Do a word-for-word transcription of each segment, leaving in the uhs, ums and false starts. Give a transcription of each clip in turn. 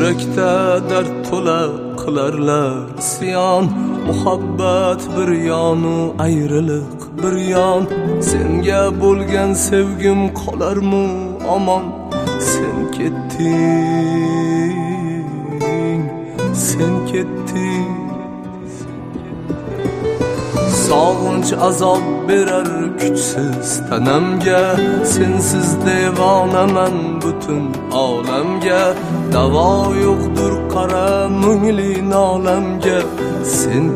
Yurakda dard to'la qilarlar isyon. Muhabbat bir yonu ayriliq bir yon. Senga bo'lgan sevgim qolarmi omon? Sen ketding, sen ketding. Sog'inch azob berar kuchsiz tanamga. Sensiz devonaman butun olamga. Davo yo'qdir qara mungli nolamga. Sen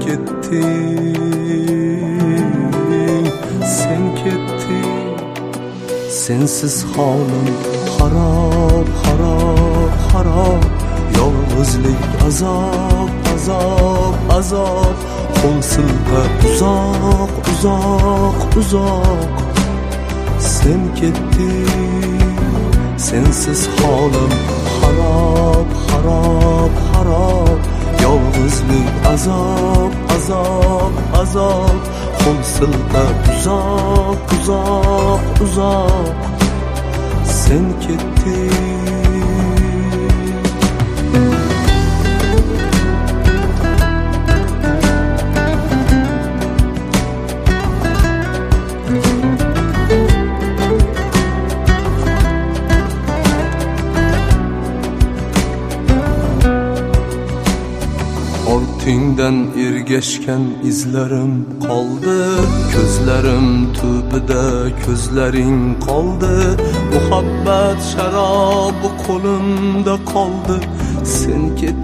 ketding, sen ketding. Sensiz holim harob, harob, harob. Yolg'izlik azob, azob, azob. Qo'l silta uzoq, uzoq, uzoq. Sen ketding, sensiz holim harob, harob, harob. Yolg'izlik azob, azob, azob. Qo'l silta uzoq, uzoq, uzoq. Sen ketding. Ortingdan ergashgan izlarim qoldi. Ko'zlarim tubida ko'zlaring qoldi. Muhabbat sharobi qo'limda qoldi. Sen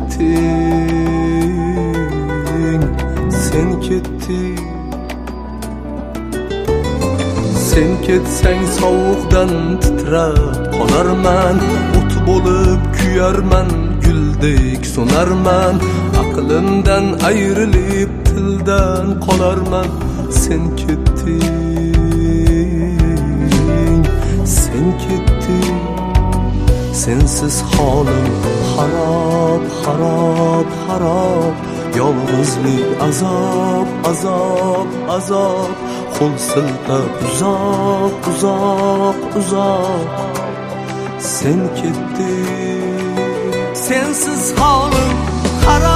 ketding, sen ketding. Sen ketsang sovuqdan titrab qolarman. O't bo'lib kuyarman, guldek so'narman. Aqlimdan ayrilib tildan qolarman. Sen ketding, sen ketding. Sensiz holim harob, harob, harob. Yolg'izlik azob, azob, azob. Qo'l silta uzoq, uzoq, uzoq. Sen ketding, sensiz holim harob.